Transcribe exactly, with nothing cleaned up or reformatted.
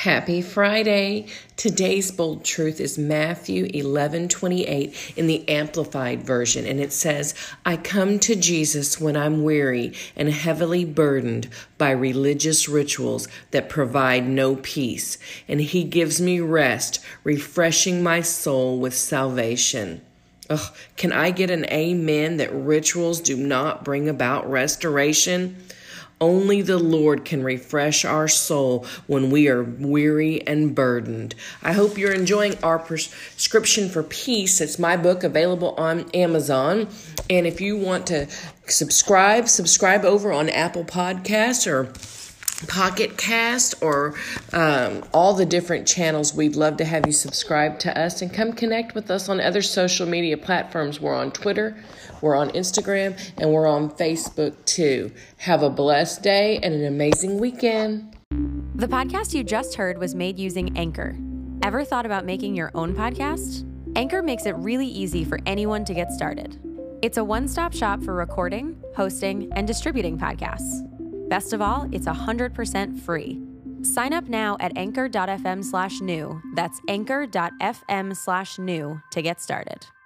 Happy Friday. Today's bold truth is Matthew eleven twenty-eight in the Amplified Version, and it says, I come to Jesus when I'm weary and heavily burdened by religious rituals that provide no peace, and he gives me rest, refreshing my soul with salvation. Ugh, can I get an amen that rituals do not bring about restoration? Only the Lord can refresh our soul when we are weary and burdened. I hope you're enjoying our prescription for peace. It's my book available on Amazon. And if you want to subscribe, subscribe over on Apple Podcasts or Pocket Cast or um, all the different channels. We'd love to have you subscribe to us and come connect with us on other social media platforms. We're on Twitter, we're on Instagram, and we're on Facebook too. Have a blessed day and an amazing weekend. The podcast you just heard was made using Anchor. Ever thought about making your own podcast? Anchor makes it really easy for anyone to get started. It's a one-stop shop for recording, hosting, and distributing podcasts. Best of all, it's one hundred percent free. Sign up now at anchor.fm slash new. That's anchor.fm slash new to get started.